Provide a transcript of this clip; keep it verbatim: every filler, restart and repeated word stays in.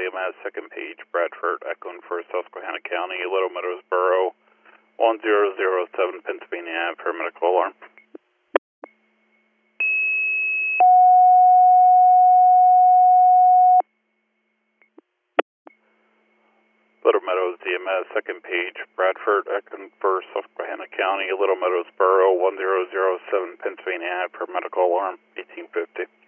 E M S, second page, Bradford, echoing for Susquehanna County, Little Meadows Borough, one zero zero seven Pennsylvania Ave for medical alarm. Little Meadows E M S, second page, Bradford, echoing for Susquehanna County, Little Meadows Borough, one zero zero seven Pennsylvania Ave for medical alarm, eighteen fifty.